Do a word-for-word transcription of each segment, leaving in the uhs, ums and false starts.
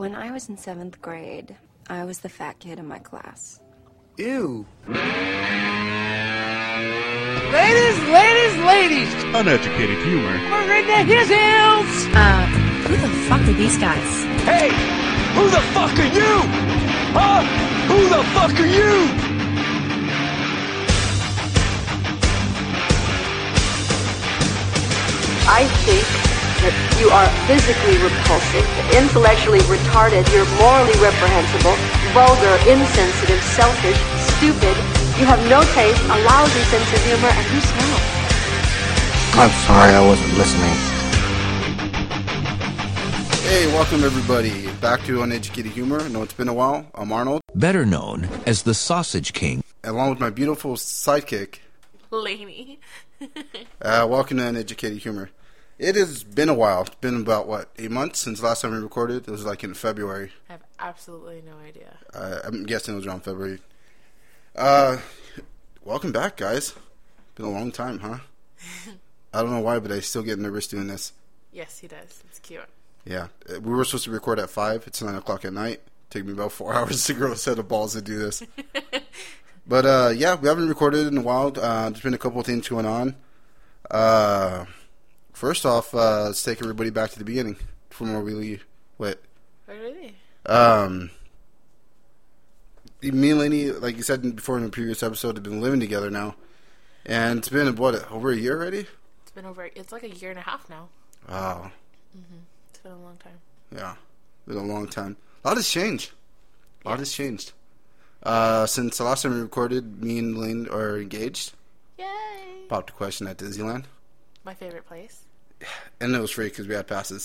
When I was in seventh grade, I was the fat kid in my class. Ew. Ladies, ladies, ladies! Uneducated humor. We're in the his hills! Uh, who the fuck are these guys? Hey! Who the fuck are you? Huh? Who the fuck are you? I think that you are physically repulsive, intellectually retarded, you're morally reprehensible, vulgar, insensitive, selfish, stupid, you have no taste, a lousy sense of humor, and you smell. I'm sorry, I wasn't listening. Hey, welcome everybody back to Uneducated Humor. I know it's been a while. I'm Arnold. Better known as the Sausage King. Along with my beautiful sidekick, Lainey. uh, welcome to Uneducated Humor. It has been a while. It's been about, what, eight months since the last time we recorded? It was like in February. I have absolutely no idea. Uh, I'm guessing it was around February. Uh, welcome back, guys. Been a long time, huh? I don't know why, but I still get nervous doing this. Yes, he does. It's cute. Yeah. We were supposed to record at five. It's nine o'clock at night. Took me about four hours to grow a set of balls to do this. But, uh, yeah, we haven't recorded in a while. Uh, there's been a couple of things going on. Uh... First off, uh, let's take everybody back to the beginning from where we leave. Wait. Really? Um, me and Lainey, like you said before in the previous episode, have been living together now. And it's been, what, over a year already? It's been over, it's like a year and a half now. Wow. Mm-hmm. It's been a long time. Yeah. Been a long time. A lot has changed. A lot yeah. has changed. Uh, since the last time we recorded, me and Lainey are engaged. Yay! Popped a question at Disneyland. My favorite place. And it was free because we had passes.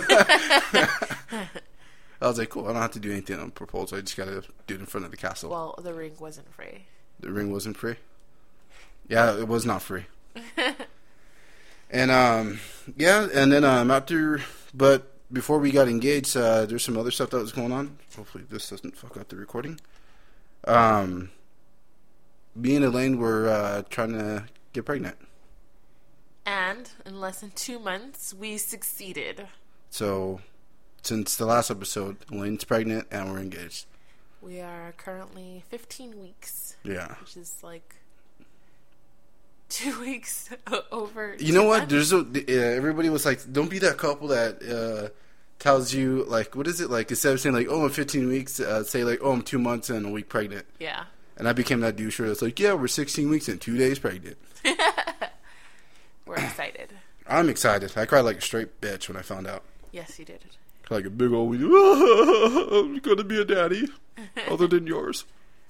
I was like, cool, I don't have to do anything on proposal. I just got to do it in front of the castle. Well, the ring wasn't free. The ring wasn't free? Yeah, it was not free. and, um, yeah, and then um, after, but before we got engaged, uh, there's some other stuff that was going on. Hopefully this doesn't fuck up the recording. Um, me and Elaine were uh, trying to get pregnant. And in less than two months, we succeeded. So, since the last episode, Elaine's pregnant and we're engaged. We are currently fifteen weeks. Yeah. Which is like two weeks over. You know what? There's a, uh, everybody was like, don't be that couple that uh, tells you, like, what is it? Like, instead of saying, like, oh, I'm fifteen weeks, uh, say, like, oh, I'm two months and a week pregnant. Yeah. And I became that douche that's like, yeah, we're sixteen weeks and two days pregnant. We're excited. I'm excited. I cried like a straight bitch when I found out. Yes, you did. Like a big old, oh, I'm going to be a daddy, other than yours.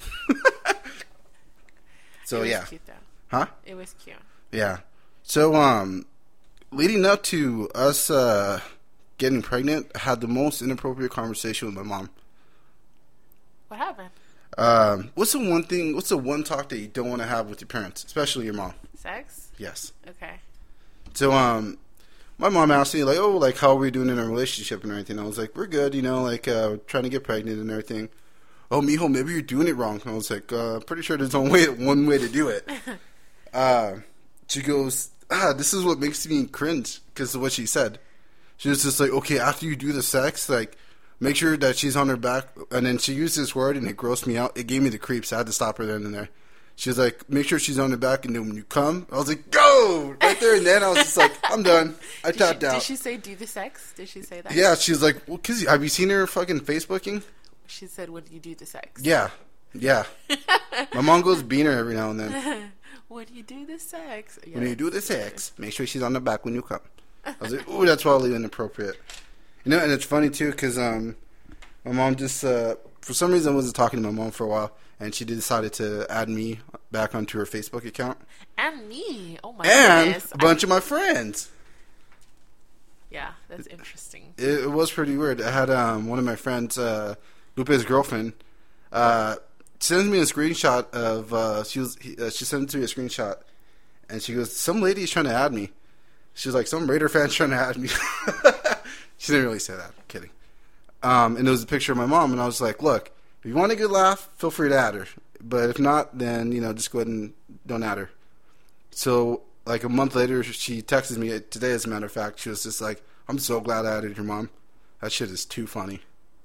So, it was yeah. Cute, though. Huh? It was cute. Yeah. So, um, leading up to us uh, getting pregnant, I had the most inappropriate conversation with my mom. What happened? Um, what's the one thing, what's the one talk that you don't want to have with your parents, especially your mom? Sex? Yes. Okay. So, um, my mom asked me, like, oh, like, how are we doing in our relationship and everything? I was like, we're good, you know, like, uh, trying to get pregnant and everything. Oh, mijo, maybe you're doing it wrong. I was like, uh, pretty sure there's only one way to do it. uh, she goes, ah, this is what makes me cringe, because of what she said. She was just like, okay, after you do the sex, like, make sure that she's on her back. And then she used this word, and it grossed me out. It gave me the creeps. I had to stop her then and there. She was like, make sure she's on her back, and then when you come, I was like, go! Right there and then, I was just like, I'm done. I tapped out. Did she say do the sex? Did she say that? Yeah, she was like, well, cause have you seen her fucking Facebooking? She said, when you do the sex? Yeah, yeah. My mom goes beaner every now and then. When you do the sex. Yeah, when you do the sex, make sure she's on the back when you come. I was like, ooh, that's probably inappropriate. You know, and it's funny, too, because um, my mom just, uh, for some reason, I wasn't talking to my mom for a while. And she decided to add me back onto her Facebook account. And me. Oh, my and goodness. And a bunch I... of my friends. Yeah, that's interesting. It, it was pretty weird. I had um, one of my friends, uh, Lupe's girlfriend, uh, sends me a screenshot of, uh, she was, he, uh, she sent me a screenshot. And she goes, some lady is trying to add me. She was like, some Raider fan's trying to add me. She didn't really say that. I'm kidding. Um, and it was a picture of my mom. And I was like, look. If you want a good laugh, feel free to add her. But if not, then, you know, just go ahead and don't add her. So, like, a month later, she texted me today, as a matter of fact. She was just like, I'm so glad I added your mom. That shit is too funny.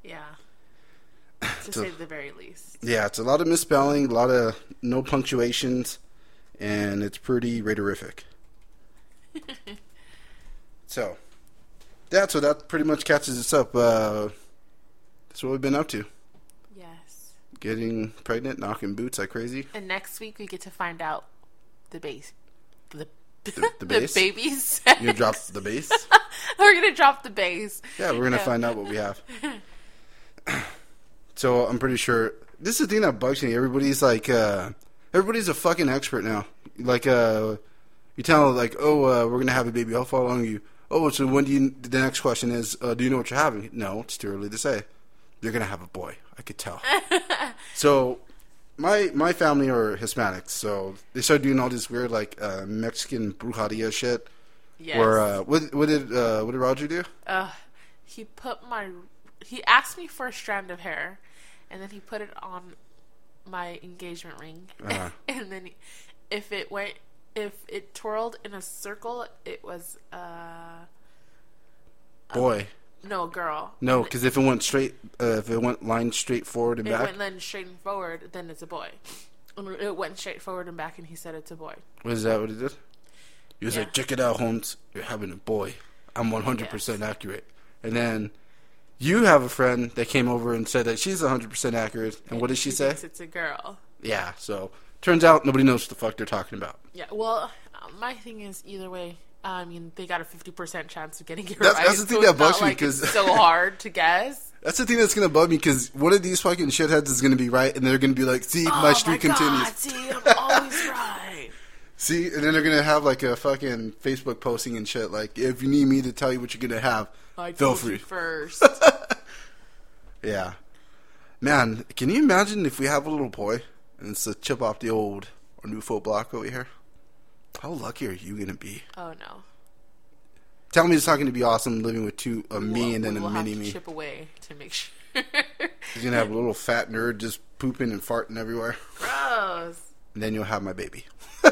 Yeah. To So- say the very least. Yeah, it's a lot of misspelling, a lot of no punctuations, and it's pretty raderific. So, yeah, so that pretty much catches us up. Uh, that's what we've been up to. Yes. Getting pregnant, knocking boots like crazy. And next week we get to find out the base. The, The, the bass? baby's You gonna drop the bass? We're going to drop the base. Yeah, we're gonna Yeah. find out what we have. So I'm pretty sure this is the thing that bugs me. Everybody's like, uh, everybody's a fucking expert now. Like, uh, you tell them, like, oh, uh, we're gonna have a baby. How far along are you? Oh, so when do you? The next question is, uh, do you know what you're having? No, it's too early to say. You're gonna have a boy. I could tell. So, my my family are Hispanics, so they started doing all this weird like uh, Mexican brujeria shit. Yes. Where uh, what what did uh, what did Roger do? Uh, he put my... He asked me for a strand of hair, and then he put it on my engagement ring. Uh-huh. And then he, if it went... If it twirled in a circle, it was, uh... Boy. No, girl. No, because if it went straight, uh, if it went line straight forward and It back, went then straight and forward, then it's a boy. And it went straight forward and back, and he said it's a boy. was that what it did? He was Yeah. like, check it out, Holmes. You're having a boy. I'm one hundred percent accurate. And then you have a friend that came over and said that she's one hundred percent accurate. And what did she say? Thinks it's a girl. Yeah, so turns out nobody knows what the fuck they're talking about. Yeah, well, uh, my thing is either way. I mean, they got a fifty percent chance of getting it That's- right. that's the thing so that it's not bugs me, like 'cause- it's so hard to guess. That's the thing that's going to bug me, because one of these fucking shitheads is going to be right, and they're going to be like, see, my streak oh my continues. God, see, I'm always right. See, and then they're going to have like a fucking Facebook posting and shit, like, if you need me to tell you what you're going to have, I feel told free. you first. Yeah. Man, can you imagine if we have a little boy and it's a chip off the old or new folk block over here? How lucky are you going to be? Oh no. Tell me it's not going to be awesome living with two, a me We'll- and then we a will mini have to me. chip away to make sure. You're going to have a little fat nerd just pooping and farting everywhere. Gross. And then you'll have my baby.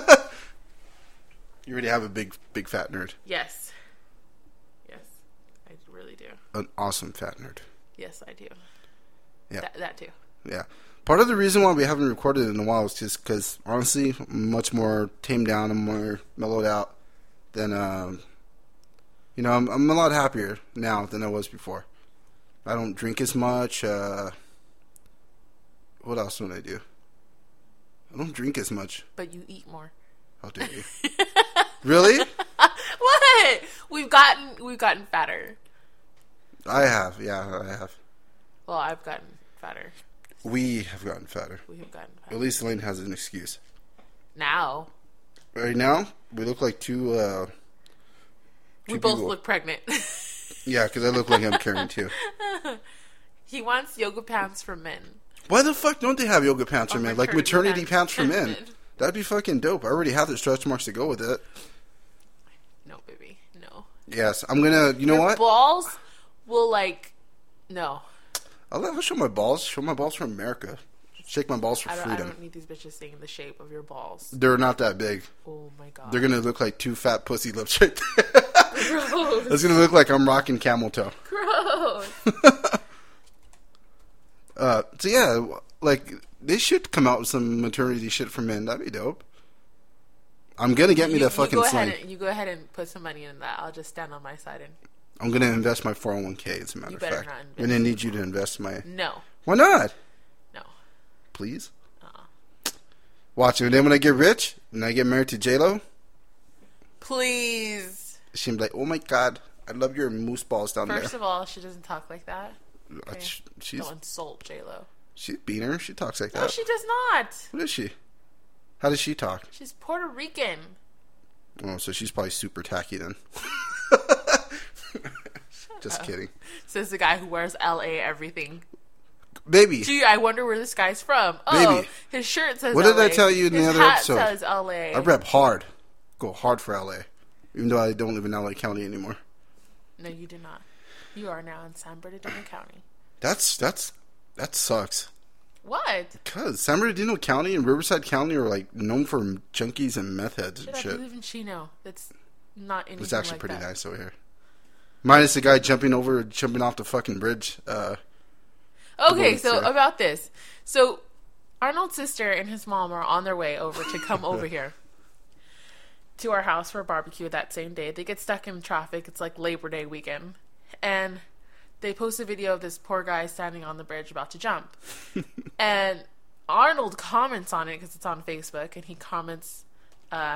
You already have a big, big fat nerd. Yes. Yes, I really do. An awesome fat nerd. Yes, I do. Yeah. That, that too. Yeah. Part of the reason why we haven't recorded in a while is just because, honestly, I'm much more tamed down and more mellowed out than, um, you know, I'm, I'm a lot happier now than I was before. I don't drink as much. Uh, what else would I do? I don't drink as much. But you eat more. How dare you? Really? What? We've gotten we've gotten fatter. I have. Yeah, I have. Well, I've gotten fatter. We have gotten fatter. We have gotten fatter. At least Elaine has an excuse. Now Right now, we look like two... Uh, we two both people. look pregnant. Yeah, because I look like I'm carrying two. He wants yoga pants for men. Why the fuck don't they have yoga pants for Or men? Like maternity maternity pants pants for for men. men. That'd be fucking dope. I already have the stretch marks to go with it. No, baby, no. Yes, I'm gonna. You know Your what? balls will like no. I'll, let- I'll show my balls. Show my balls from America. Shake my balls for I don't. I freedom. don't need these bitches seeing the shape of your balls. They're not that big. Oh my god. They're gonna look like two fat pussy lips right there. Gross. It's gonna look like I'm rocking camel toe. Gross. Uh, so yeah, like they should come out with some maternity shit for men. That'd be dope. I'm gonna get me you, that fucking you go sling. ahead and, you go ahead and put some money in that. I'll just stand on my side and I'm gonna invest my four oh one k. As a matter You of better fact, not I'm invest. gonna need you to invest my. no, Why not? no. Please. Uh-uh. Watch it. And then when I get rich and I get married to J Lo, Please. she'll be like, "Oh my god, I love your moose balls down First there." of all, she doesn't talk like that. Uh, Okay. sh- She's Don't insult J Lo. she's beaner. She talks like No, that. she does not. What is she? How does she talk? She's Puerto Rican. Oh, so she's probably super tacky then. Just kidding, Says the guy who wears L A everything. baby. Gee, I wonder where this guy's from. Oh, Baby. his shirt says What did L A. I tell you in the His other hat episode? says L A. I rep hard. Go hard for L A, even though I don't live in L A County anymore. No, you do not. You are now in San Bernardino County. That's that's that sucks. What? Cause San Bernardino County and Riverside County are like known for junkies and meth heads Shut and up, shit. you live in Chino. That's not anything It's actually like pretty that. nice over here. Minus the guy jumping over, jumping off the fucking bridge uh, Okay, so Sarah. about this. So Arnold's sister and his mom are on their way over to come over here to our house for a barbecue that same day. They get stuck in traffic. It's like Labor Day weekend. And they post a video of this poor guy standing on the bridge about to jump. And Arnold comments on it because it's on Facebook, and he comments, uh,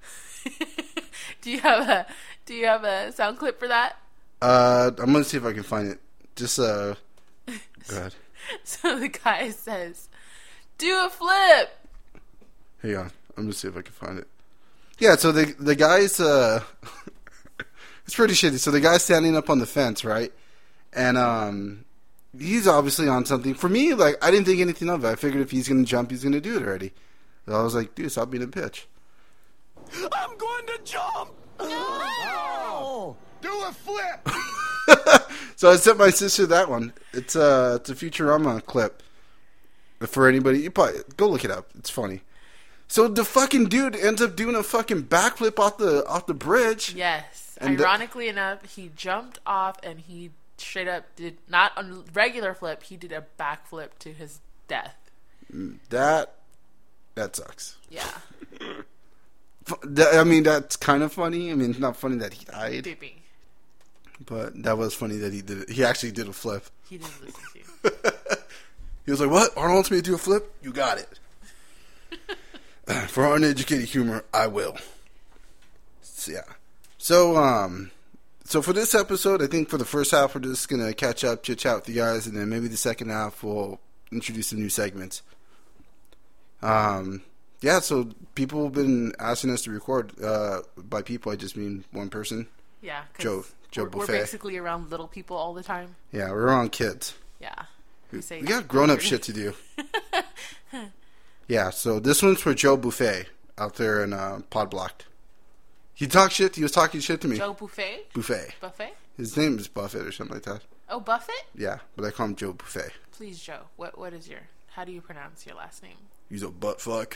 do you have a do you have a sound clip for that? Uh, I'm gonna see if I can find it. Just uh, go ahead. So the guy says, "Do a flip." Hang on, I'm gonna see if I can find it. Yeah, so the the guy's uh, it's pretty shitty. So the guy's standing up on the fence, right? And um, he's obviously on something. For me, like I didn't think anything of it. I figured if he's gonna jump, he's gonna do it already. So I was like, dude, stop being a bitch. I'm going to jump! Oh, do a flip. So I sent my sister that one. It's uh, it's a Futurama clip. For anybody, you probably go look it up. It's funny. So the fucking dude ends up doing a fucking backflip off the off the bridge. Yes. And the- Ironically enough, he jumped off and he straight up did not a regular flip. He did a backflip to his death. That that sucks. Yeah. Fu- that- I mean, that's kind of funny. I mean, it's not funny that he died, Dipping. but that was funny that he did it. He actually did a flip. He didn't listen to you. He was like, "What? Arnold wants me to do a flip? You got it." For uneducated humor, I will. So, yeah. So, um, so for this episode, I think for the first half, we're just gonna catch up, chit chat with you guys, and then maybe the second half we'll introduce some new segments. Um, yeah. So people have been asking us to record. Uh, by people, I just mean one person. Yeah. 'cause Joe- Joe we're, we're Buffet. basically around little people all the time. Yeah, we're on kids. Yeah. We, say We got grown up shit to do. Yeah, so this one's for Joe Buffet out there in uh, Pod Blocked. He talked shit. He was talking shit to me. Joe Buffet? Buffet. Buffet? His name is Buffett or something like that. Oh, Buffett? Yeah, but I call him Joe Buffet. Please, Joe. What What is your... How do you pronounce your last name? He's a butt fuck.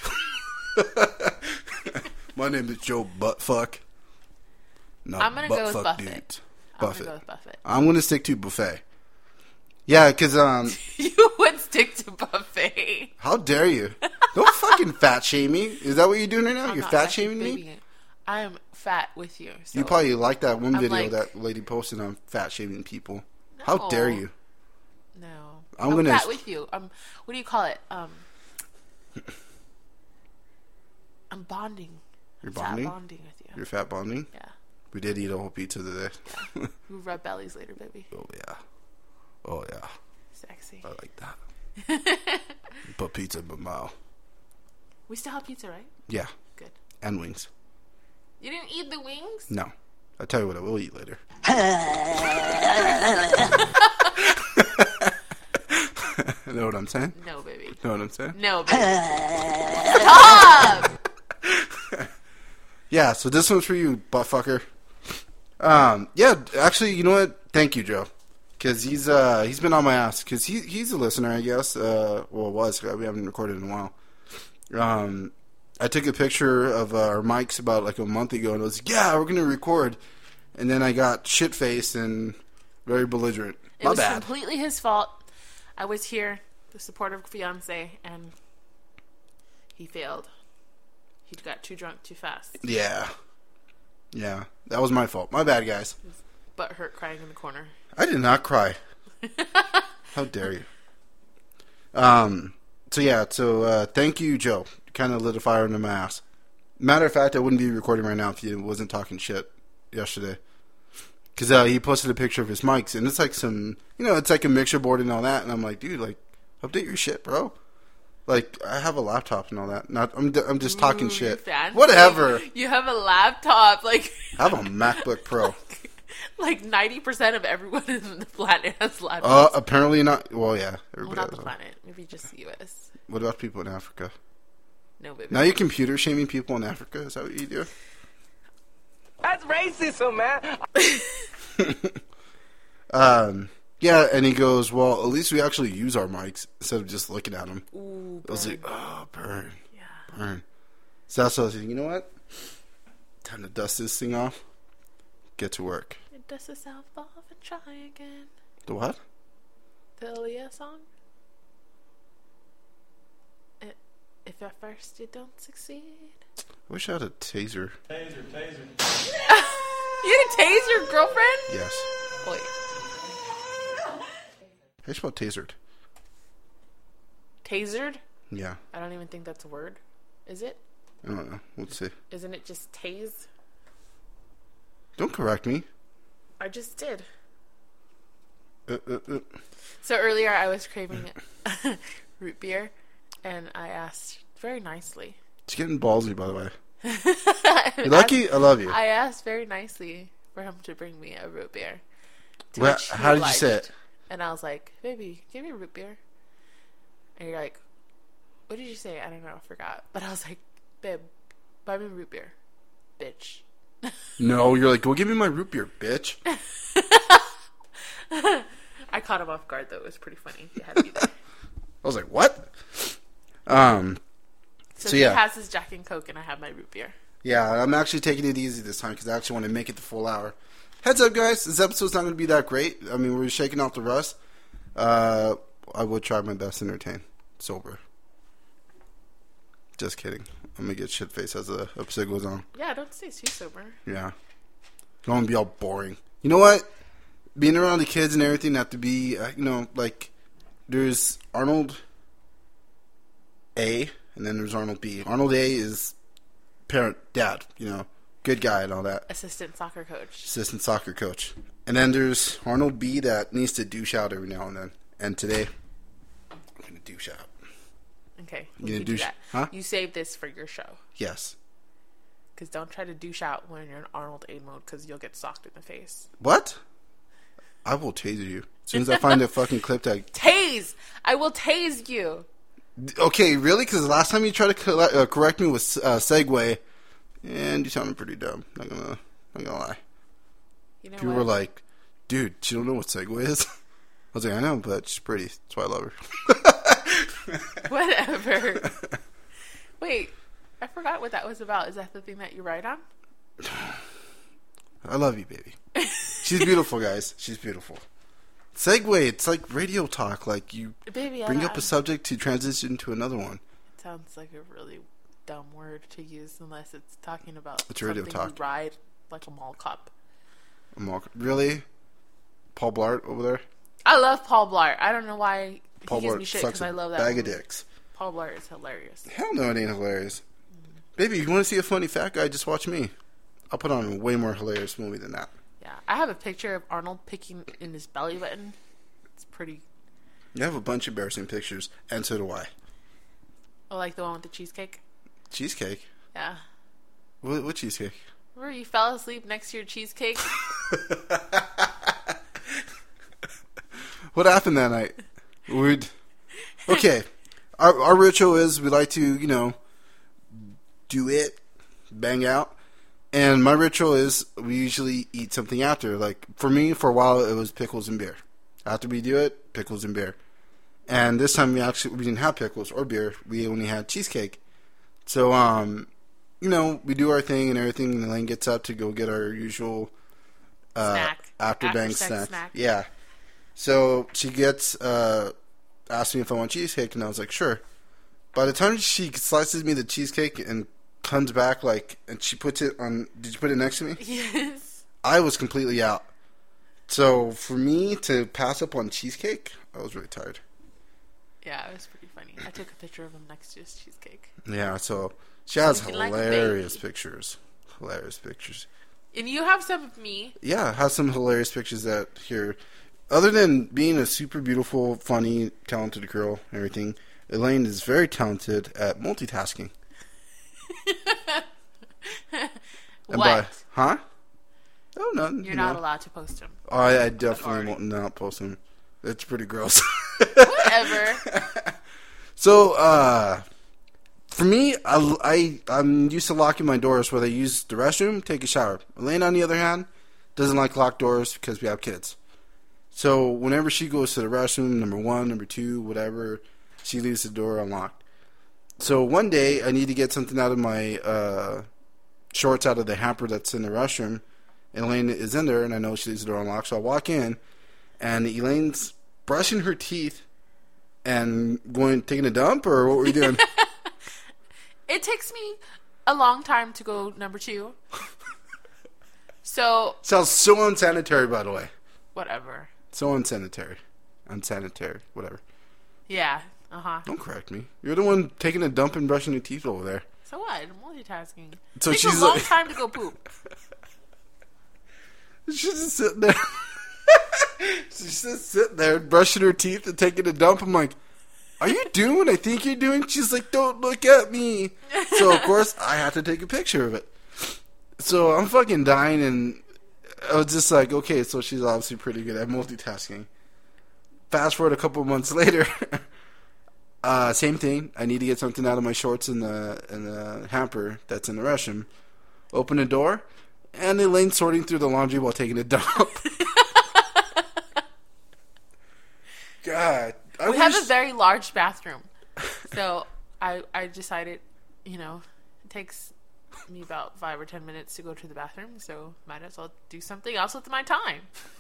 My name is Joe Buttfuck. No, I'm gonna go with buttfuck Buffett. dude. I'm Buffett. gonna go with Buffett. I'm gonna stick to Buffet. Yeah, because um, You would stick to Buffet. how dare you? Don't fucking fat shame me. Is that what you're doing right now? I'm You're not fat actually shaming me. babying it. I am fat with you. So You probably like that one I'm video like- that lady posted on fat shaming people. How dare No. you? No. I'm I'm, gonna- fat with you. Um, what do you call it? Um, I'm bonding. You're Fat bonding? bonding with you. You're fat bonding? Yeah. We did eat a whole pizza today. We rub bellies later, baby. Oh, yeah. Oh, yeah. Sexy. I like that. But pizza in my mouth. We still have pizza, right? Yeah. Good. And wings. You didn't eat the wings? No. I'll tell you what I will eat later. Know what I'm saying? No, baby. Know what I'm saying? No, baby. Stop! Yeah, so this one's for you, buttfucker. Um, yeah, actually, you know what? Thank you, Joe. Because he's, uh, he's been on my ass. Because he, he's a listener, I guess. Uh, well, was. We haven't recorded in a while. Um, I took a picture of uh, our mics about like a month ago, and I was like, yeah, we're going to record. And then I got shit-faced and very belligerent. It My was bad. completely his fault. I was here, the supportive fiance, and he failed. He got too drunk too fast. Yeah. Yeah. That was my fault. My bad, guys. His butt hurt crying in the corner. I did not cry. How dare you? Um. So yeah. So uh, thank you, Joe. Kind of lit a fire under my ass. Matter of fact, I wouldn't be recording right now if you wasn't talking shit yesterday. Because uh, he posted a picture of his mics, and it's like some, you know, it's like a mixer board and all that. And I'm like, dude, like, update your shit, bro. Like, I have a laptop and all that. Not, I'm, I'm just talking Ooh, shit. fancy. Whatever. You have a laptop, like I have a MacBook Pro. like ninety percent of everyone on the planet has laptops. Uh, apparently not. Well, yeah. well, Everybody not has the one. planet. Maybe just the U S. What about people in Africa? No, baby. Now you're computer shaming people in Africa? Is that what you do? That's racism, man. Um, yeah, and he goes, well, at least we actually use our mics instead of just looking at them. Ooh, I was burn. like, oh, burn, Yeah. burn. So that's what I was thinking, you know what? Time to dust this thing off. Get to work. Dust yourself off and try again. The what? The Aaliyah song? It, if at first you don't succeed. I wish I had a taser. Taser, taser. You had a tase your girlfriend? Yes. Wait. How you spell tasered? Tasered? Yeah. I don't even think that's a word. Is it? I don't know. Let's see. Isn't it just tase? Don't correct me. I just did. Uh, uh, uh. So earlier I was craving root beer, and I asked very nicely. It's getting ballsy, by the way. You're lucky. I love you. I asked very nicely for him to bring me a root beer. To Well, which he how did you say obliged. it? And I was like, baby, give me a root beer. And you're like, what did you say? I don't know. I forgot. But I was like, babe, buy me a root beer. Bitch. No, you're like, go give me my root beer, bitch. I caught him off guard, though. It was pretty funny. He had to be there. I was like, what? Um, So, So, he yeah. has his Jack and Coke, and I have my root beer. yeah, I'm actually taking it easy this time because I actually want to make it the full hour. Heads up, guys. This episode's not going to be that great. I mean, we're shaking off the rust. Uh, I will try my best to entertain. Sober. Just kidding. I'm going to get shit-faced as the episode goes on. Yeah, don't stay too sober. Yeah. Don't want to be all boring. You know what? Being around the kids and everything have to be, uh, you know, like, there's Arnold A, and then there's Arnold B. Arnold A is parent, dad, you know, good guy and all that. Assistant soccer coach. Assistant soccer coach. And then there's Arnold B that needs to douche out every now and then. And today, I'm going to douche out. Okay. You we gonna can do douche- that. huh? You save this for your show. Yes. Because don't try to douche out when you're in Arnold A mode, because you'll get socked in the face. What? I will taser you. As soon as I find a fucking clip that... Tase! I will tase you! Okay, really? Because the last time you tried to co- uh, correct me with uh, Segway, and you sounded pretty dumb. Not gonna, not gonna lie. You know People what? were like, "Dude, she don't know what Segway is." I was like, "I know, but she's pretty. That's why I love her." Whatever. Wait, I forgot what that was about. Is that the thing that you ride on? I love you, baby. She's beautiful, guys. She's beautiful. Segway, it's like radio talk. Like you Baby, I bring don't- up a subject to transition to another one. It sounds like a really dumb word to use unless it's talking about It's radio something talk. you ride like a mall cop. I'm all, really? Paul Blart over there? I love Paul Blart. I don't know why Paul he gives Blart me shit sucks because I a love that bag movie. of dicks. Paul Blart is hilarious. Hell no, it ain't hilarious. Baby, you want to see a funny fat guy? Just watch me. I'll put on a way more hilarious movie than that. Yeah, I have a picture of Arnold picking in his belly button. It's pretty. You have a bunch of embarrassing pictures, and so do I. Oh, like the one with the cheesecake. Cheesecake? Yeah. What, what cheesecake? Remember you fell asleep next to your cheesecake? What happened that night? We'd... Okay. Our, our ritual is we like to, you know, do it, bang out. And my ritual is we usually eat something after. Like, for me, for a while, it was pickles and beer. After we do it, pickles and beer. And this time, we actually we didn't have pickles or beer. We only had cheesecake. So, um, you know, we do our thing and everything, and Elaine gets up to go get our usual uh, Snack. after bang After-sex snack. snack. Yeah. So she gets uh, asked me if I want cheesecake, and I was like, sure. By the time she slices me the cheesecake and comes back, like, and she puts it on, did you put it next to me? Yes. I was completely out. So for me to pass up on cheesecake, I was really tired. Yeah, it was pretty funny. I took a picture of him next to his cheesecake. Yeah, so she has Looking like a hilarious baby. pictures. Hilarious pictures. And you have some of me. Yeah, I have some hilarious pictures that here. Other than being a super beautiful, funny, talented girl and everything, Elaine is very talented at multitasking. And What? by- huh? Oh, nothing. You're you not know. allowed to post him. Oh, I, I definitely Already. won't not post them. It's pretty gross. Whatever. So, uh, for me, I, I, I'm used to locking my doors whether I use the restroom, take a shower. Elaine, on the other hand, doesn't like locked doors because we have kids. So, whenever she goes to the restroom, number one, number two, whatever, she leaves the door unlocked. So, one day, I need to get something out of my uh, shorts out of the hamper that's in the restroom. And Elaine is in there, and I know she leaves the door unlocked. So, I walk in, and Elaine's brushing her teeth and going taking a dump, or what were you doing? It takes me a long time to go number two. So Sounds so unsanitary, by the way. whatever. So unsanitary. Unsanitary. Whatever. Yeah. Uh huh. Don't correct me. You're the one taking a dump and brushing your teeth over there. So what? Multitasking. So Takes she's a long like- time to go poop. She's just sitting there. She's just sitting there brushing her teeth and taking a dump. I'm like, are you doing what I think you're doing? She's like, don't look at me. So, of course, I have to take a picture of it. So, I'm fucking dying, and I was just like, okay, so she's obviously pretty good at multitasking. Fast forward a couple months later, uh, same thing. I need to get something out of my shorts in the in the hamper that's in the restroom. Open the door, and Elaine sorting through the laundry while taking a dump. God, I We wish... have a very large bathroom, so I I decided, you know, it takes me about five or ten minutes to go to the bathroom, so might as well do something else with my time.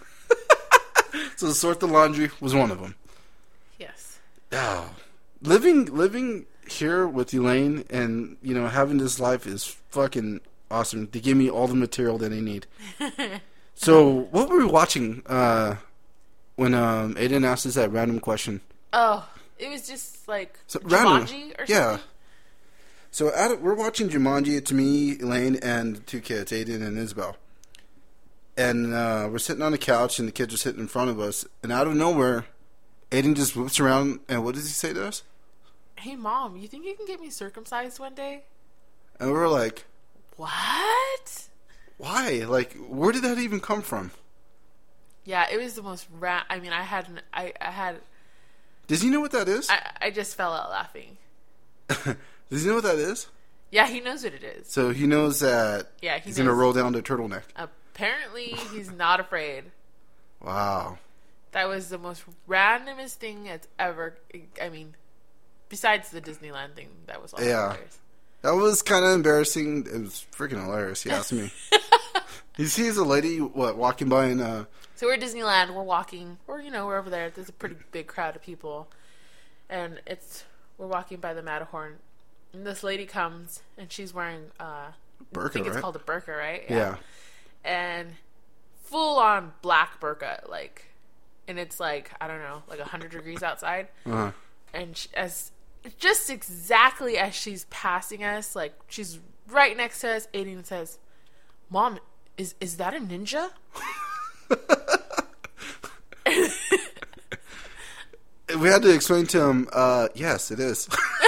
So sort the laundry was one of them. Yes. Oh, living living here with Elaine and you know having this life is fucking awesome. They give me all the material that I need. So what were we watching uh, when um, Aiden asked us that random question? Oh, it was just like So, Jumanji random, or yeah. something. So out of, we're watching Jumanji. It's me, Elaine, and the two kids, Aiden and Isabel. And uh, we're sitting on the couch, and the kids are sitting in front of us. And out of nowhere, Aiden just whips around, and what does he say to us? Hey, Mom, you think you can get me circumcised one day? And we were like, What? why? Like, where did that even come from? Yeah, it was the most ra- I mean, I had, an, I, I had, Does he know what that is? I, I just fell out laughing. Does he know what that is? Yeah, he knows what it is. So he knows that Yeah, he he's going to knows. roll down the turtleneck. Apparently, he's not afraid. Wow. That was the most randomest thing that's ever. I mean, besides the Disneyland thing, that was also Yeah. hilarious. That was kind of embarrassing. It was freaking hilarious, you ask me. He sees a lady, what, walking by and, uh... So we're at Disneyland, we're walking, or, you know, we're over there. There's a pretty big crowd of people. And it's, we're walking by the Matterhorn. And this lady comes, and she's wearing, uh... burqa, I think it's right? called a burqa, right? Yeah. And full on black burqa, like, and it's like, I don't know, like one hundred degrees outside. Uh-huh. And she, as, just exactly as she's passing us, like, she's right next to us, Aiden says, Mom, is is that a ninja? We had to explain to him, uh, yes, it is.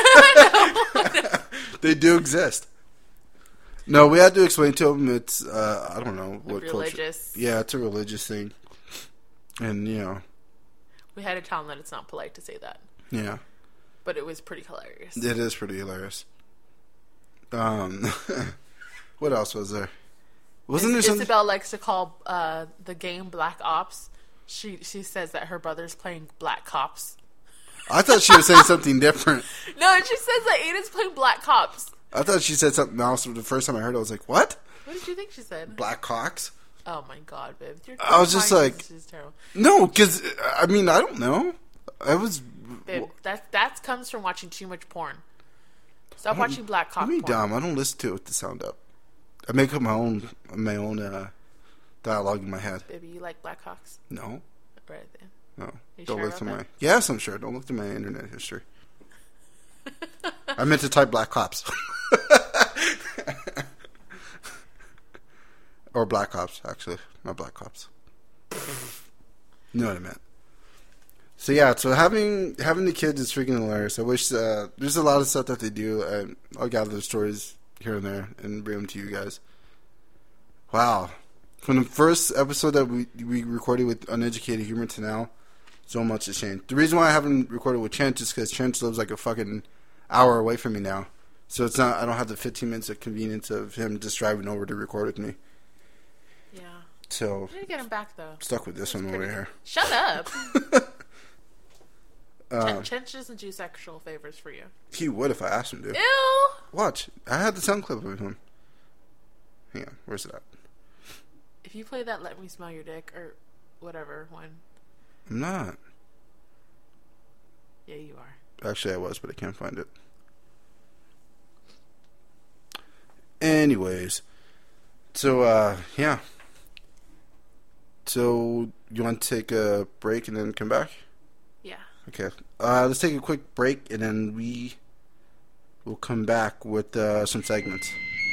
They do exist. No, we had to explain to him it's, uh, I don't know what religious. culture. Yeah, it's a religious thing. And, you know, We had to tell him that it's not polite to say that. yeah. But it was pretty hilarious. It is pretty hilarious. Um, what else was there? Wasn't there Is- something? Isabel likes to call uh, the game Black Ops. She she says that her brother's playing Black Cops. I thought she was saying something different. No, she says that Aiden's playing Black Cops. I thought she said something else. The first time I heard it, I was like, what? What did you think she said? Black cocks? Oh my god, babe. Your I was just mind like- is just terrible. No, because, I mean, I don't know. I was... Babe, that that comes from watching too much porn. Stop watching Black Cock I mean, porn. dumb. I don't listen to it with the sound up. I make up my own my own uh, dialogue in my head. Baby, you like Black Cocks? No, Right then. no. You Don't sure look to about my... that? Yes, I'm sure. Don't look to my internet history. I meant to type Black Cops. Or Black Cops, actually. Not Black Cops. You know what I meant. So yeah, so having having the kids is freaking hilarious. I wish uh, there's a lot of stuff that they do. And I'll gather the stories here and there and bring them to you guys. Wow, from the first episode that we we recorded with Uneducated Humor to now, so much has changed. The reason why I haven't recorded with Chance is because Chance lives like a fucking hour away from me now, so it's not. I don't have the fifteen minutes of convenience of him just driving over to record with me. Yeah. So I need to get him back though. I'm stuck with this one over here. Shut up. Uh, Ch- Chench doesn't do sexual favors for you. He would if I asked him to. Ew. Watch. I had the sound clip of him. Hang on. Where's it at? If you play that "Let Me Smell Your Dick" or whatever one, I'm not. Yeah, you are. Actually, I was, but I can't find it. Anyways. So, uh, yeah. So, you want to take a break and then come back? Yeah. Okay. Uh, let's take a quick break and then we will come back with uh, some segments.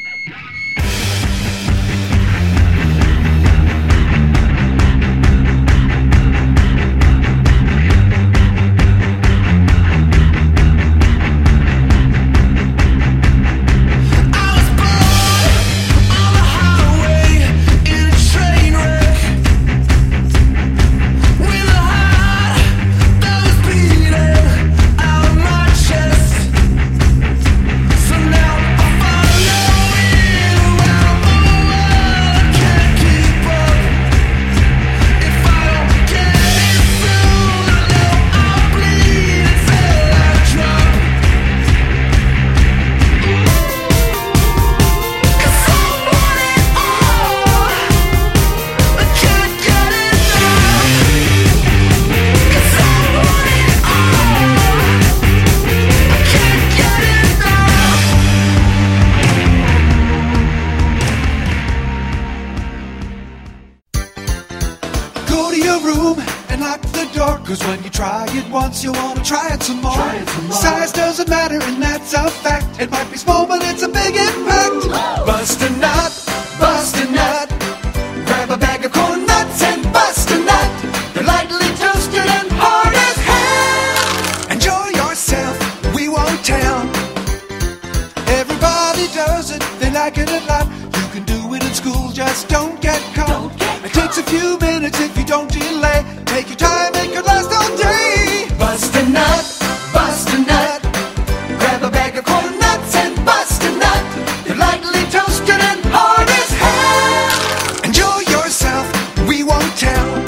Cause when you try it once, you wanna try it some more. Try it some more. Size doesn't matter, and that's a fact. It might be small, but it's a big impact. Whoa. Bust a nut, bust a nut. Grab a bag of corn nuts and bust a nut. They're lightly toasted and hard as hell. Enjoy yourself, we won't tell. Everybody does it, they like it a lot. You can do it in school, just don't get caught. Don't get it takes a few minutes if you don't delay. Take your time, it could last all day. Bust a nut, bust a nut. Grab a bag of corn nuts and bust a nut. They're lightly toasted and hard as hell. Enjoy yourself, we won't tell.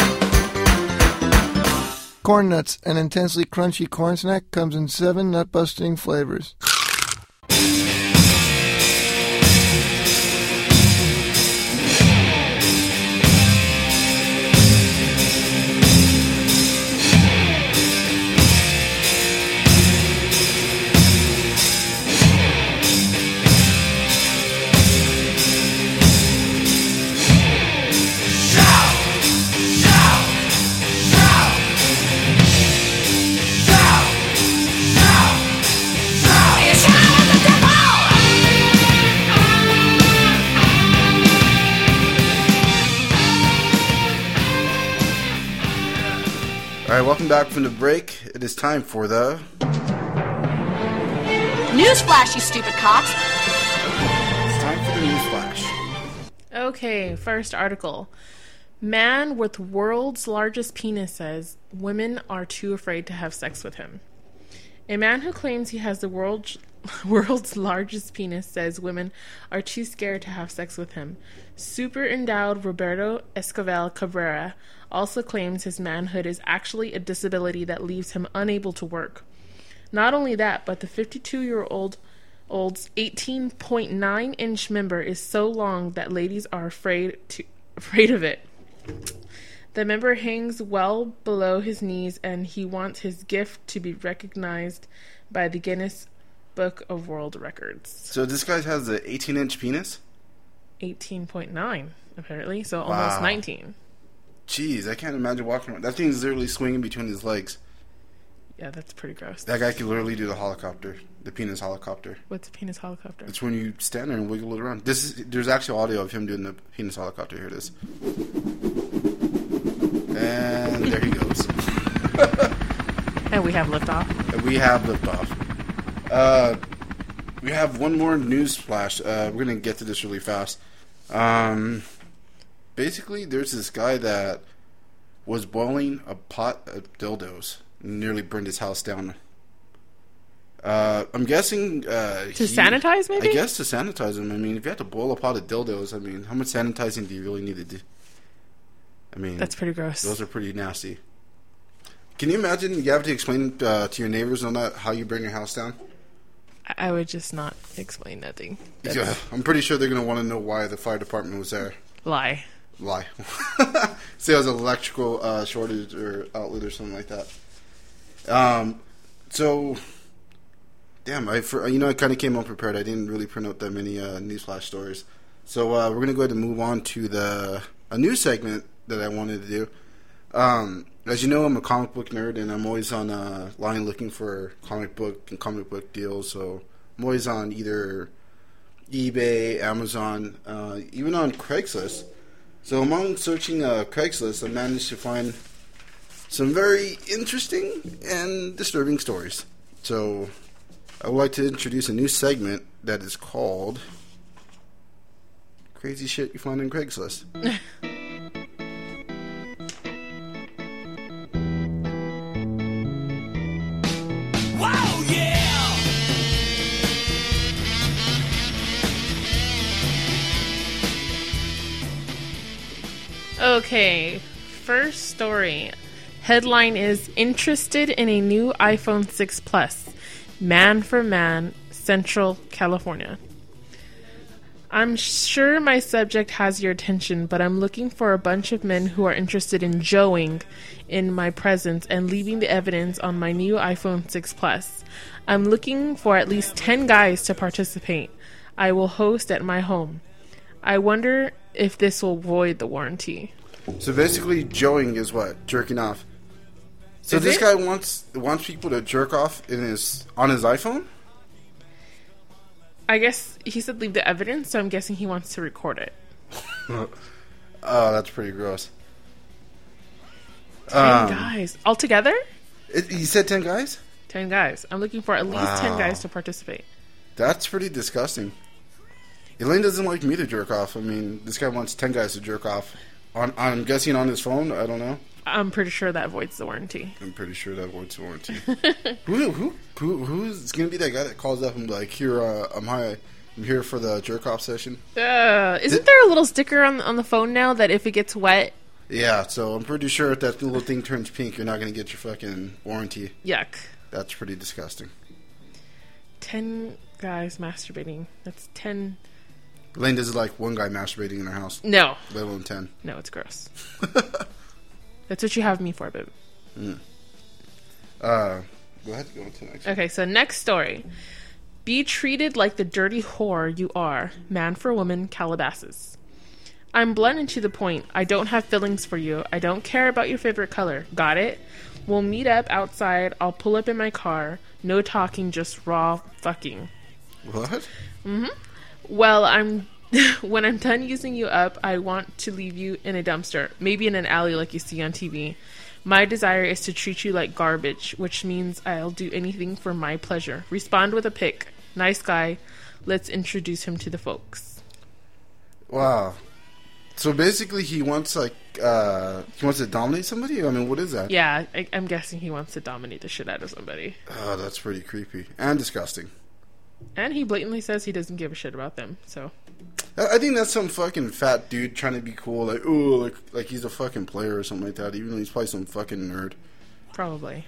Corn Nuts, an intensely crunchy corn snack, comes in seven nut-busting flavors. Alright, welcome back from the break. It is time for the... Newsflash, you stupid cocks! It's time for the newsflash. Okay, first article. Man with world's largest penis says women are too afraid to have sex with him. A man who claims he has the world's world's largest penis says women are too scared to have sex with him. Super endowed Roberto Escovel Cabrera also claims his manhood is actually a disability that leaves him unable to work. Not only that, but the fifty-two-year-old old's eighteen point nine inch member is so long that ladies are afraid to afraid of it. The member hangs well below his knees, and he wants his gift to be recognized by the Guinness Book of World Records. So this guy has an eighteen inch penis? eighteen point nine, apparently, so almost Wow. nineteen. Jeez, I can't imagine walking around. That thing's literally swinging between his legs. Yeah, that's pretty gross. That guy could literally do the helicopter, the penis helicopter. What's a penis helicopter? It's when you stand there and wiggle it around. This is there's actually audio of him doing the penis helicopter. Here it is. And there he goes. And we have liftoff. And we have liftoff. Uh, we have one more news flash. Uh, we're gonna get to this really fast. Um, basically, there's this guy that was boiling a pot of dildos and nearly burned his house down. Uh, I'm guessing uh, To he- sanitize, maybe? I guess to sanitize them. I mean, if you have to boil a pot of dildos, I mean, how much sanitizing do you really need to do? I mean, That's pretty gross. Those are pretty nasty. Can you imagine you have to explain uh, to your neighbors on that how you burn your house down? I I would just not explain nothing. That's Yeah, I'm pretty sure they're going to want to know why the fire department was there. lie. Lie. Say it was an electrical uh, shortage or outlet or something like that. Um, So, damn, I for, you know I kind of came unprepared. I didn't really print out that many uh, newsflash stories. So uh, we're gonna go ahead and move on to the a new segment that I wanted to do. Um, as you know, I'm a comic book nerd, and I'm always on uh, line looking for comic book and comic book deals. So I'm always on either eBay, Amazon, uh, even on Craigslist. So among searching uh, Craigslist, I managed to find some very interesting and disturbing stories. So I would like to introduce a new segment that is called Crazy Shit You Find on Craigslist. Wow, yeah! Okay, first story. Headline is Interested in a New iPhone six Plus. Man for Man, Central California. I'm sure my subject has your attention, but I'm looking for a bunch of men who are interested in joeing in my presence and leaving the evidence on my new iPhone six Plus. I'm looking for at least ten guys to participate. I will host at my home. I wonder if this will void the warranty. So basically, joeing is what? Jerking off. So Is this it? guy wants wants people to jerk off in his on his iPhone? I guess he said leave the evidence, so I'm guessing he wants to record it. Oh, that's pretty gross. Ten Um, guys. Altogether? It, you said ten guys? Ten guys. I'm looking for at least Wow. ten guys to participate. That's pretty disgusting. Elaine doesn't like me to jerk off. I mean, this guy wants ten guys to jerk off. On, I'm guessing on his phone. I don't know. I'm pretty sure that voids the warranty. I'm pretty sure that voids the warranty. who, who, who, who's going to be that guy that calls up and be like, here, uh, I'm hi, I'm here for the jerk off session? Uh, isn't there a little sticker on on the phone now that if it gets wet? Yeah, so I'm pretty sure if that little thing turns pink, you're not going to get your fucking warranty. Yuck. That's pretty disgusting. Ten guys masturbating. That's ten. Elaine doesn't like one guy masturbating in her house. No. Let alone ten. No, it's gross. That's what you have me for, babe. Mm. Uh, go ahead. Go on to the next. Okay, so next story. Be treated like the dirty whore you are. Man for woman, Calabasas. I'm blunt and to the point. I don't have feelings for you. I don't care about your favorite color. Got it? We'll meet up outside. I'll pull up in my car. No talking, just raw fucking. What? Mm-hmm. Well, I'm... when I'm done using you up, I want to leave you in a dumpster. Maybe in an alley like you see on T V. My desire is to treat you like garbage, which means I'll do anything for my pleasure. Respond with a pic. Nice guy. Let's introduce him to the folks. Wow. So basically he wants, like, uh, he wants to dominate somebody? I mean, what is that? Yeah, I, I'm guessing he wants to dominate the shit out of somebody. Oh, that's pretty creepy. And disgusting. And he blatantly says he doesn't give a shit about them, so... I think that's some fucking fat dude trying to be cool, like, oh, like, like he's a fucking player or something like that, even though he's probably some fucking nerd. Probably.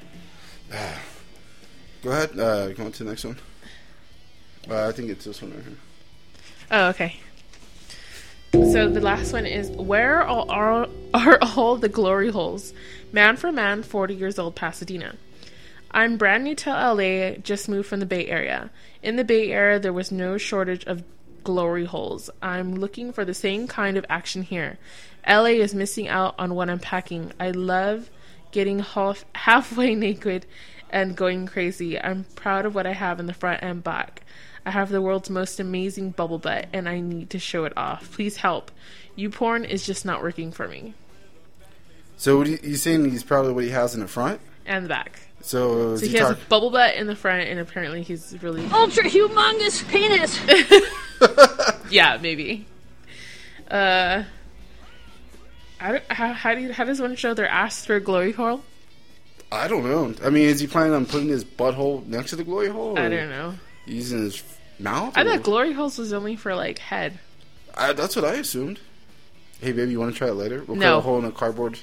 Go ahead, uh, go on to the next one. Uh, I think it's this one right here. Oh, okay. So the last one is, where are all, are, are all the glory holes? Man for man, forty years old, Pasadena. I'm brand new to L A, just moved from the Bay Area. In the Bay Area, there was no shortage of glory holes. I'm looking for the same kind of action here. L A is missing out on what I'm packing. I love getting half, halfway naked and going crazy. I'm proud of what I have in the front and back. I have the world's most amazing bubble butt, and I need to show it off. Please help. You porn is just not working for me. So what are you, you saying he's proud of what he has in the front? And the back. So, is So he, he has talk- a bubble butt in the front, and apparently he's really... Ultra humongous penis. Yeah, maybe. Uh, I don't, how, how do you, how does one show their ass through a glory hole? I don't know. I mean, is he planning on putting his butthole next to the glory hole? I or don't know. Using his mouth? I or- thought glory holes was only for, like, head. I, that's what I assumed. Hey, baby, you want to try it later? We'll No. cut a hole in a cardboard.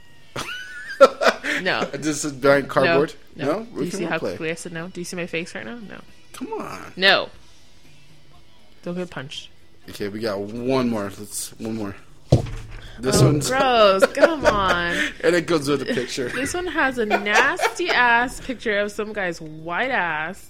No. Just a giant cardboard? No. No? no. Do We you can see how play. quickly I said no? Do you see my face right now? No. Come on. No. Don't get punched. Okay, we got one more. Let's one more. This oh, one's gross. Come on. And it goes with the picture. This one has a nasty ass picture of some guy's white ass.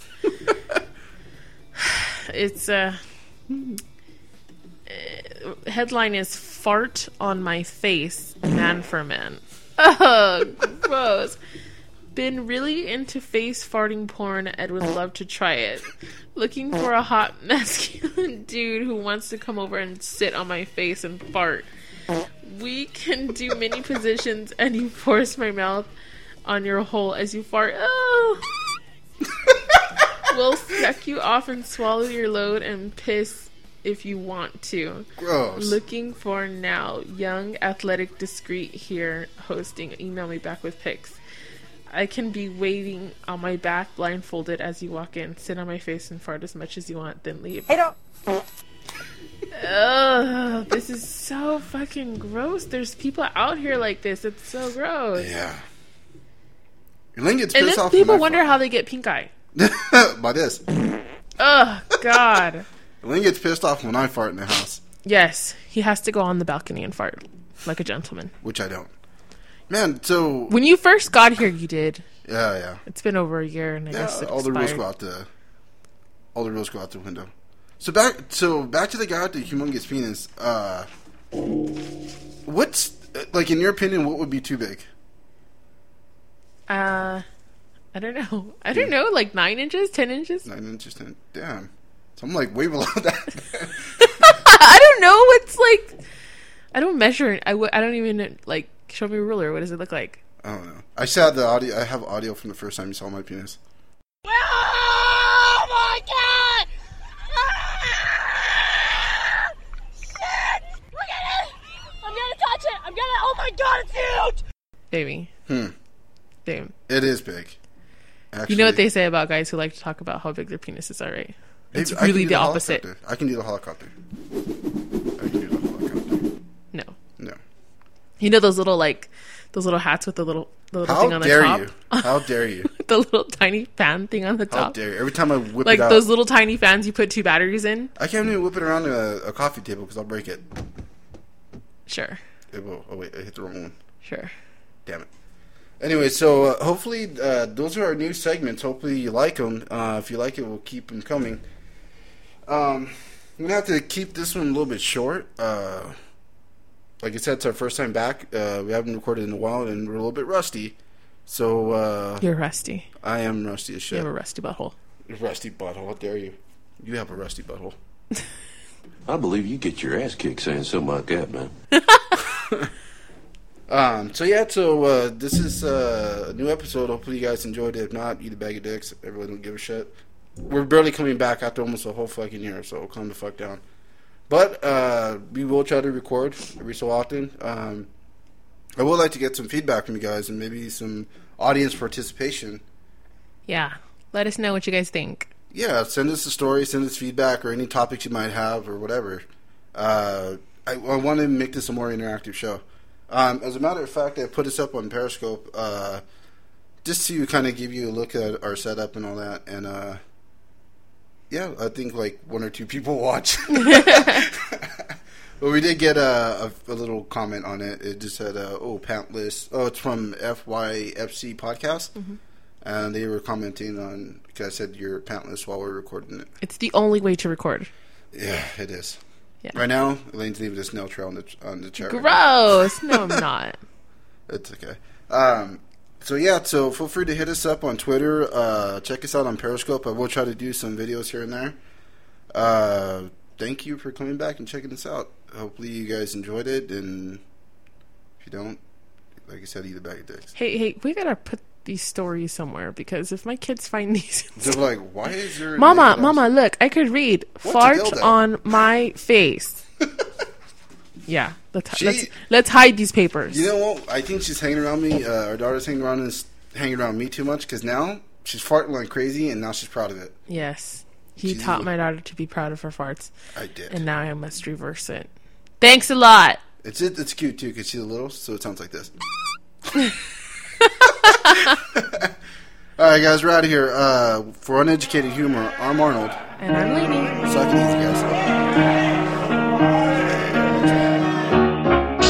It's a uh, headline is "Fart on my face, man for man." Oh, gross. Been really into face farting porn and would love to try it. Looking for a hot masculine dude who wants to come over and sit on my face and fart. We can do many positions and you force my mouth on your hole as you fart. Oh. We'll suck you off and swallow your load and piss if you want to. Gross. Looking for now. Young, athletic, discreet here hosting. Email me back with pics. I can be waiting on my back blindfolded as you walk in. Sit on my face and fart as much as you want, then leave. Hey, don't. Ugh, this is so fucking gross. There's people out here like this. It's so gross. Yeah. Elaine gets and pissed then off. People wonder fart. How they get pink eye. By this. Oh, God. Elaine gets pissed off when I fart in the house. Yes. He has to go on the balcony and fart like a gentleman. Which I don't. Man, so... When you first got here, you did. Yeah, yeah. It's been over a year, and I yeah, guess it all expired. the rules go out the... All the rules go out the window. So back so back to the guy with the humongous penis. Uh, what's... Like, in your opinion, what would be too big? Uh... I don't know. I don't know, like nine inches, ten inches? Nine inches, ten. Damn. So I'm like way below that. I don't know. It's like, I don't measure it. I, w- I don't even, like, show me a ruler. What does it look like? I don't know. I saw the audio. I have audio from the first time you saw my penis. Oh my God! Ah! Shit! Look at it! I'm gonna touch it! I'm gonna, oh my God, it's huge! Baby. Hmm. Babe. It is big. Actually, you know what they say about guys who like to talk about how big their penises are, right? It's I really the, the opposite. I can do the helicopter. I can do the helicopter. No. No. You know those little like those little hats with the little the little how thing on the dare top? You? How dare you? The little tiny fan thing on the top. How dare you? Every time I whip like it out. Like those little tiny fans you put two batteries in? I can't even whip it around a, a coffee table because I'll break it. Sure. It will. Oh wait, I hit the wrong one. Sure. Damn it. Anyway, so uh, hopefully uh, those are our new segments. Hopefully you like them. Uh, if you like it, we'll keep them coming. Um, I'm gonna have to keep this one a little bit short. Uh, like I said, it's our first time back. Uh, we haven't recorded in a while, and we're a little bit rusty. So uh, you're rusty. I am rusty as shit. You have a rusty butthole. Rusty butthole. How dare you? You have a rusty butthole. I believe you get your ass kicked saying something like that, man. Um, so yeah, so, uh, this is, uh, a new episode. Hopefully you guys enjoyed it. If not, eat a bag of dicks. Everyone don't give a shit. We're barely coming back after almost a whole fucking year, so calm the fuck down. But, uh, we will try to record every so often. Um, I would like to get some feedback from you guys and maybe some audience participation. Yeah. Let us know what you guys think. Yeah, send us a story, send us feedback, or any topics you might have, or whatever. Uh, I, I want to make this a more interactive show. Um, as a matter of fact, I put this up on Periscope uh, just to kind of give you a look at our setup and all that. And, uh, yeah, I think like one or two people watch. But we did get a, a, a little comment on it. It just said, uh, oh, pantless. Oh, it's from F Y F C Podcast. Mm-hmm. And they were commenting on, because I said you're pantless while we're recording it. It's the only way to record. Yeah, it is. Yeah. Right now, Elaine's leaving a snail trail on the on the chair. Gross. No, I'm not. It's okay. Um, so yeah, so feel free to hit us up on Twitter. Uh, check us out on Periscope. I will try to do some videos here and there. Uh, thank you for coming back and checking us out. Hopefully you guys enjoyed it, and if you don't, like I said, eat a bag of dicks. Hey, hey, we gotta put these stories somewhere, because if my kids find these, they're like, "Why is there?" Mama, Mama, look! I could read "fart on my face." Yeah, let's, she, let's let's hide these papers. You know what? I think she's hanging around me. Uh, our daughter's hanging around and hanging around me too much, because now she's farting like crazy, and now she's proud of it. Yes, he she's taught a, my daughter to be proud of her farts. I did, and now I must reverse it. Thanks a lot. It's it, it's cute too, because she's a little, so it sounds like this. Alright guys, we're out of here. Uh, for Uneducated Humor, I'm Arnold. And I'm Lainey. Suck it easy, guys. Shake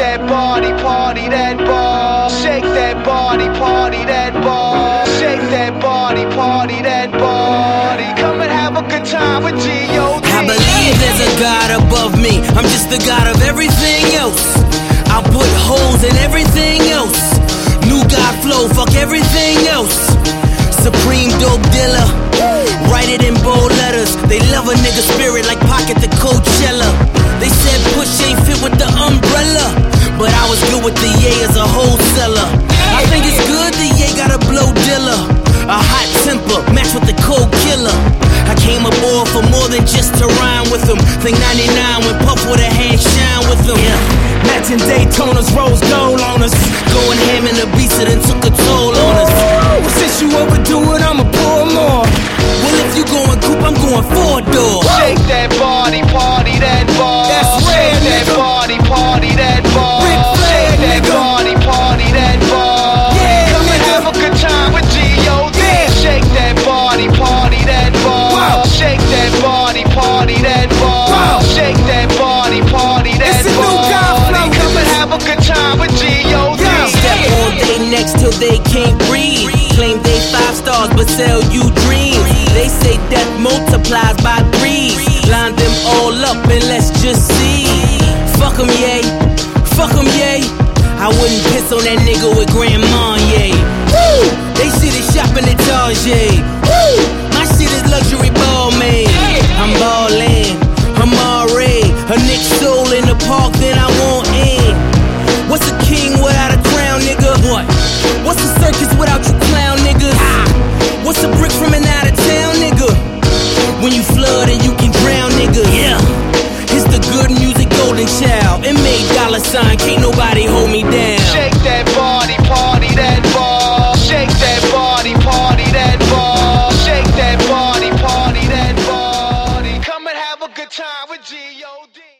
that body, party that ball. Shake that body, party that ball. Shake that body, party that body. Come and have a good time with G O D. I believe there's a God above me. I'm just the God of everything else. I put holes in everything else. New God flow, fuck everything else. Supreme dope dealer. Write it in bold letters. They love a nigga spirit like Pocket the Coachella. They said push ain't fit with the umbrella, but I was good with the Ye as a wholesaler. I think it's good the Ye got a blow dealer. A hot temper, match with the cold killer. I came aboard for more than just to rhyme with them. Think ninety-nine when Puff with a hand shine with them. Yeah. Matching Daytonas, rose gold on us. Going ham in the beats that then took a toll on us. Well, since you overdo it, I'ma pour more. Well, if you going coupe, I'm going four door. Shake that body, party that ball. That's Shake rare, that nigga. body, party that ball. Ric Flair, Shake that nigga. body, party that ball. Yeah, Come and nigga. have a good time with G O D. Yeah. Shake that body, party that ball. Wow. Shake that body, party that ball. Wow. Shake that body, party that It's a new ball. God flow, Come and niggas. have a good time with G O D. Yeah. Step on they necks till they can't breathe. Claim they five stars but sell you dreams. They say death multiplies by threes. Line them all up and let's just see. Fuck 'em, yay. Fuck 'em, yay. I wouldn't piss on that nigga with Grandma, yay. Woo! They shit is shopping at Target. Woo! My shit is luxury ball made. I'm ballin', I'm already a Nick soul in the park, then I want in. What's a king without a crown, nigga? What? What's a circus without you clown niggas? What's a brick from an out of town, nigga? When you flood and you can drown, nigga. Yeah. It's the good music golden child. It made dollar sign, can't nobody hold me down. Shake that body, party that ball. Shake that body, party that ball. Shake that body, party that body. Come and have a good time with G O D.